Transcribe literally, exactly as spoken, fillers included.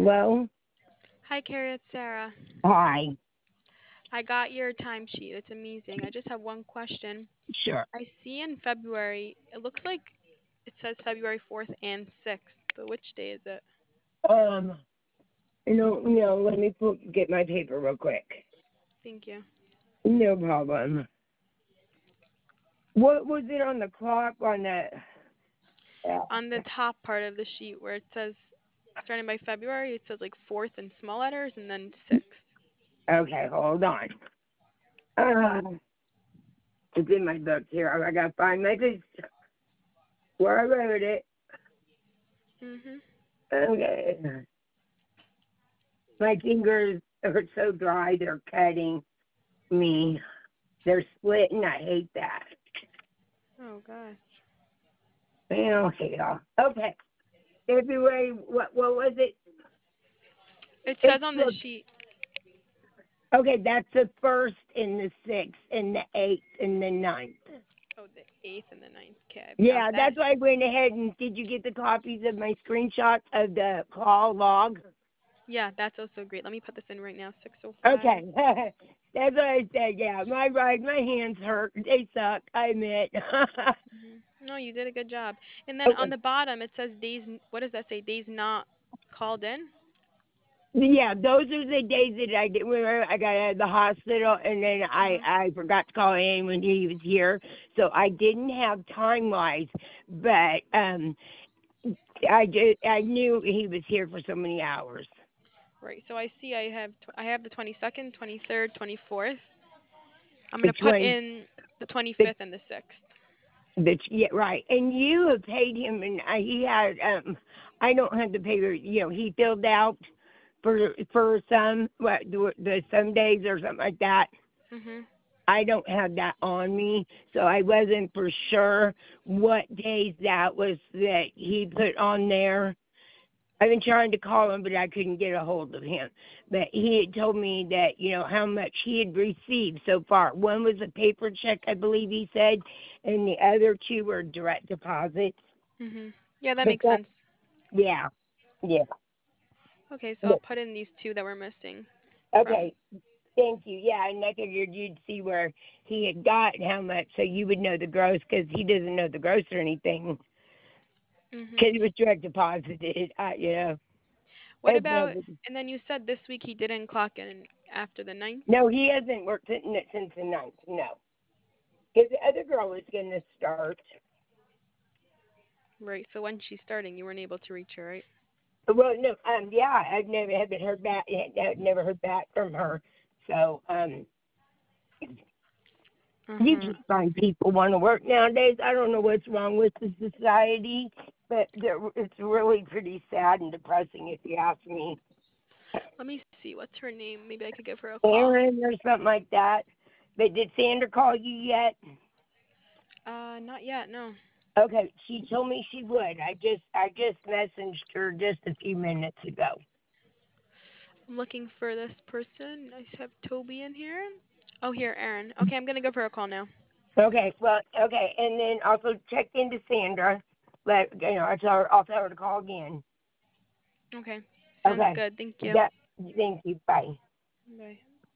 Hello? Hi, Carrie. It's Sarah. Hi. I got your timesheet. It's amazing. I just have one question. Sure. I see in February, it looks like it says February fourth and sixth, but which day is it? Um, no, no, let me pull, get my paper real quick. Thank you. No problem. What was it on the clock on that? Yeah. On the top part of the sheet where it says starting by February, it says like fourth in small letters and then sixth. Okay, hold on. Uh, it's in my book here. I gotta find my page where I wrote it. Mhm. Okay. My fingers are so dry, they're cutting me. They're splitting. I hate that. Oh gosh. Okay, okay. February, what, what was it? It says It's on the the sheet. Okay, that's the first and the sixth and the eighth and the ninth. Oh, the eighth and the ninth. Okay, I've got Yeah, that. that's why I went ahead and did you get the copies of my screenshots of the call log? Yeah, that's also great. Let me put this in right now. Six oh five. Okay. That's what I said, yeah. My right my hands hurt. They suck, I admit. Mhm. No, you did a good job. And then on Okay. the bottom it says days. What does that say? Days not called in. Yeah, those are the days that I did. Remember, I got out of the hospital, and then I Mhm. I forgot to call in when he was here, so I didn't have time wise. But um, I did. I knew he was here for so many hours. Right. So I see. I have. Tw- I have the twenty second, twenty third, twenty fourth. I'm gonna put Between in the twenty the fifth and the sixth. the yeah, right, and you have paid him, and uh, he had um. I don't have the paper. You know, he filled out for for some what the, the some days or something like that. Mhm. I don't have that on me, so I wasn't for sure what days that was that he put on there. I've been trying to call him, but I couldn't get a hold of him. But he had told me that, you know, how much he had received so far. One was a paper check, I believe he said, and the other two were direct deposits. Mhm. Yeah, that But makes that, sense. yeah, yeah. Okay, so I'll But, put in these two that we're missing from. okay, thank you. Yeah, and I figured you'd see where he had got how much, so you would know the gross, because he doesn't know the gross or anything. Mhm. Because it was direct deposited, I, you know. What It's no about? big- And then you said this week he didn't clock in after the ninth. No, he hasn't worked since since the ninth, no. Because the other girl was going to start. Right. So when she's starting, you weren't able to reach her, right? Well, no, um, yeah, I've never haven't heard back. I've never heard back from her. So, um, you Mhm. just find people want to work nowadays. I don't know what's wrong with the society, but they're- it's really pretty sad and depressing, if you ask me. Let me see. What's her name? Maybe I could give her a call. Aaron or something like that. But did Sandra call you yet? Uh, not yet. No. Okay, she told me she would. I just I just messaged her just a few minutes ago. I'm looking for this person. I have Toby in here. Oh, here, Aaron. Okay, I'm gonna give her a call now. Okay, well, okay, and then also check into Sandra. Let you know, I tell her I'll tell her to call again. Okay. Sounds Okay, good. Thank you. that. Thank you. Bye. Bye.